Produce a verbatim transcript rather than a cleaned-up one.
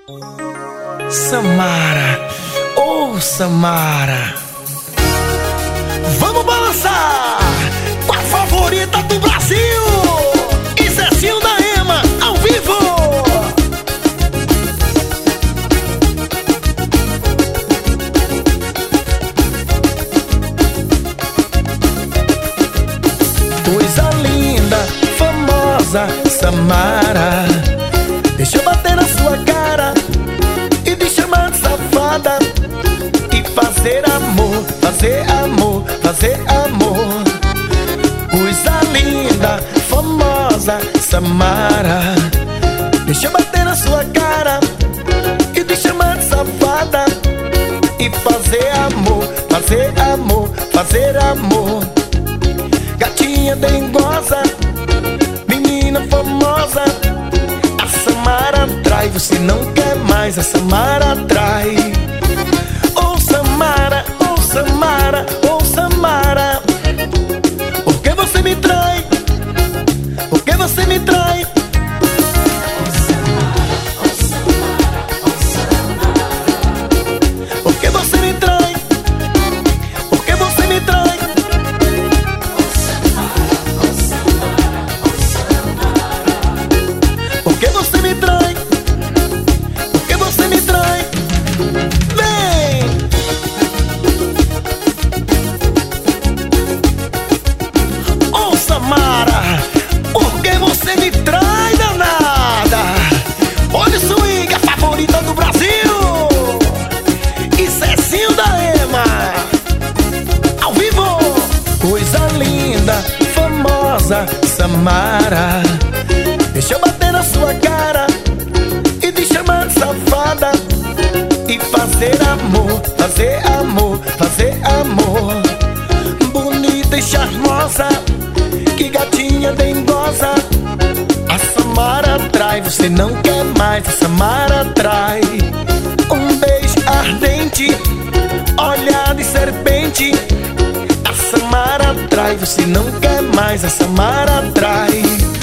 Samara, oh Samara, vamos balançar com a favorita do Brasil, e Zezinho da Ema, ao vivo. Coisa linda, famosa, Samara, deixa eu bater na sua cara e te chamar de safada e fazer amor, fazer amor, fazer amor. Coisa linda, famosa, Samara, deixa eu bater na sua cara e te chamar de safada e fazer amor, fazer amor, fazer amor. Gatinha dengosa, menina famosa, a Samara atrai, você não quer mais, a Samara atrai. Oh Samara, oh Samara, oh Samara, por que você me trai? Por que você me trai? Por que você me trai? Por que você me trai? Por que você me trai? Por que você me trai? Vem! Oh Samara, por que você me trai, danada? Olha o swing, a favorita do Brasil, e Zezinho da Ema, ao vivo. Coisa linda, famosa, Samara, deixa eu bater na sua cara e te chamar de safada e fazer amor, fazer amor, fazer amor. Bonita e charmosa, que gatinha dengosa, a Samara atrai, você não quer mais, a Samara atrai. Um beijo ardente, olhar de serpente, a Samara atrai, você não quer mais, a Samara atrai.